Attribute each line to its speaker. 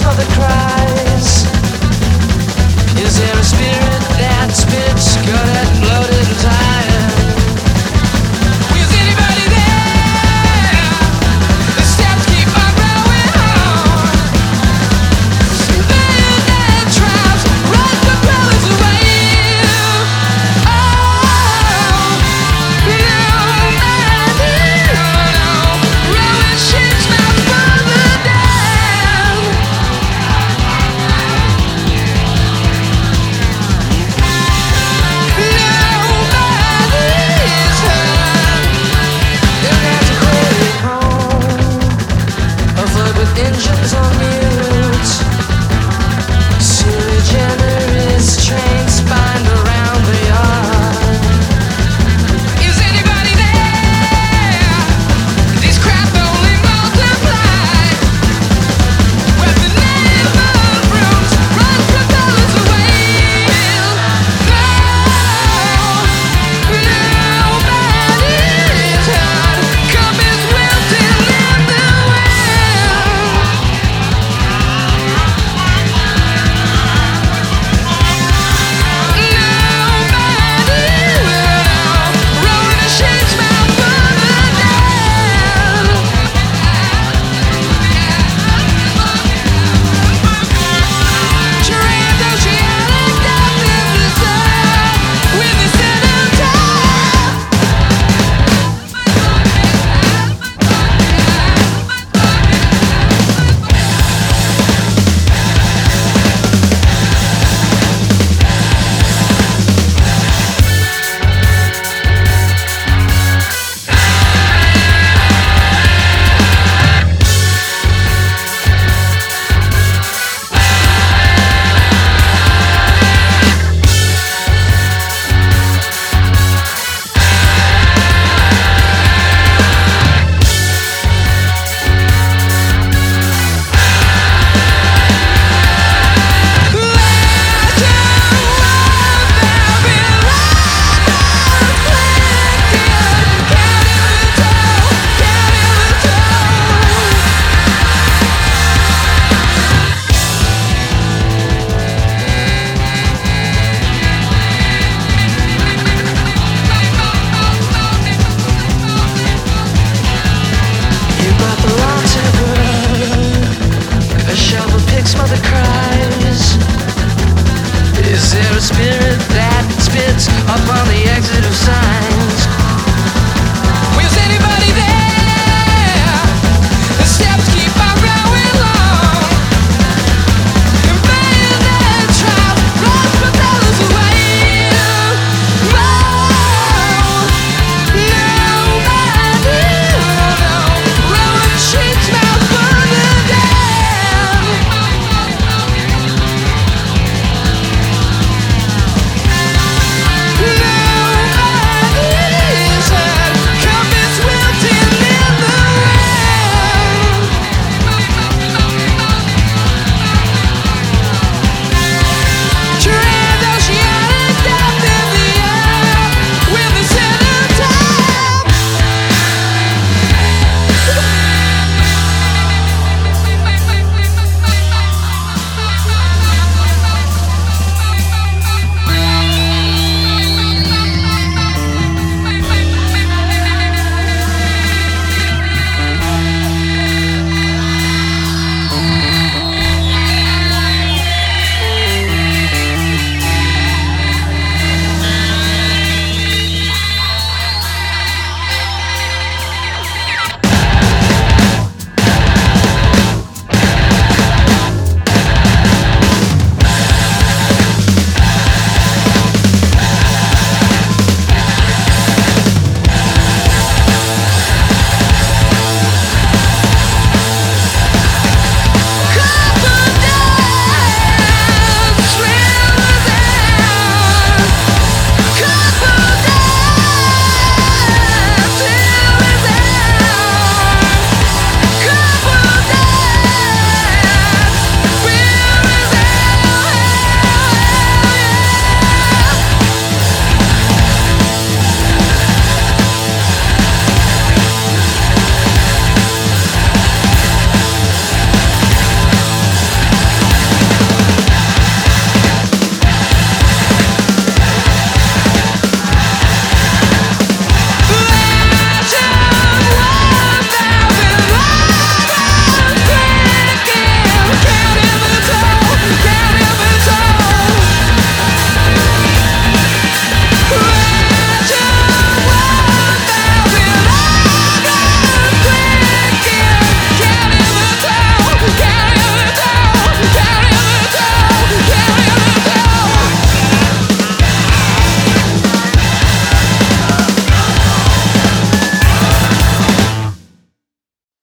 Speaker 1: smother cries. Is there a spirit that spits gutted, bloated, and tired? Is anybody there? The steps keep on growing on. Violet traps run for colors away. Oh, ruin shapes my further down. Nobody's home. There's a great home, a flood with engines on mute. Sui generis trains spined around the yard. Is anybody there? These crap only multiply. Where the neighborhood rooms run from colors away. Nobody's heard. Comets wilting in the wind. Nobody will know. Rolling shapes my further down. Transoceanic darkness is up with the cenotaph. You brought the law to her. A shovel picks mother cries. Is there a spirit